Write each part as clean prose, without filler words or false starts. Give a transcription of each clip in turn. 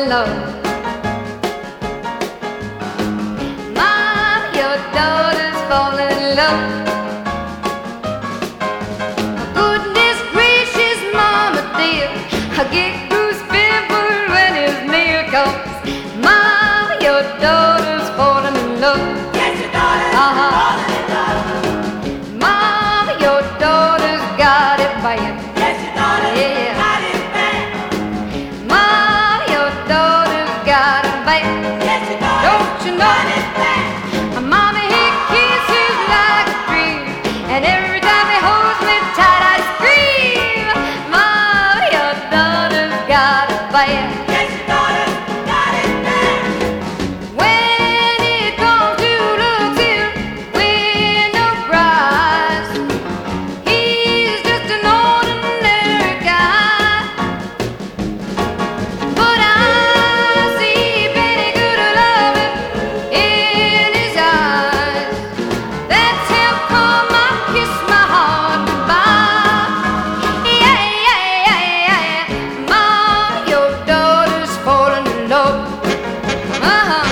in love. Mom, your daughter's falling in love. Goodness gracious, Mama dear, I get goose pimples when it's near. 'Cause Mom, your daughter's falling in love. Yes, your daughter's falling in love. Mom, your daughter's got it bad. Yes, your daughter's Yeah. got it bad. Mom, your daughter's got it bad. Yes, your daughter's Don't you know? got it bad. Mommy, he kisses like a dream, and every time he holds me tight, I scream. Mom, your daughter's got it bad. Yes, your daughter's got it bad. When it comes to looks, he'll win no prize. He's just an ordinary guy, but I see plenty good loving in his eyes. That's how come I kiss my heart goodbye. Yeah, yeah, yeah, yeah. Mom, your daughter's falling in love. Uh-huh.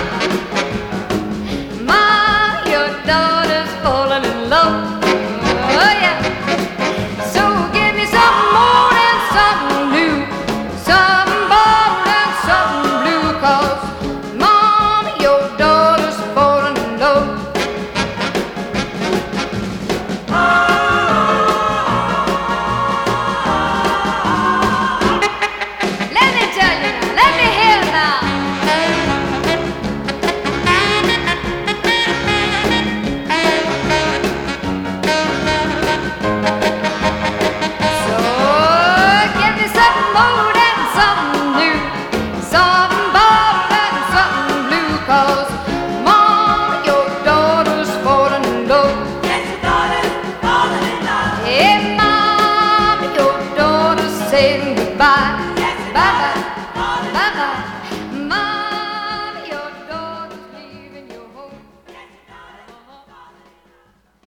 Mom, your daughter's falling in love. Oh yeah. So give me something more and something new, something bold and something blue. 'Cause Mom, your daughter's falling in love. Let me tell you now, let me hear it now. So give me something old and something new, something bold and something blue. 'Cause Mom, your daughter's falling in love. Yes, your daughter's falling in love. Hey Mom, your daughter's saying goodbye. Yes, your Bye bye.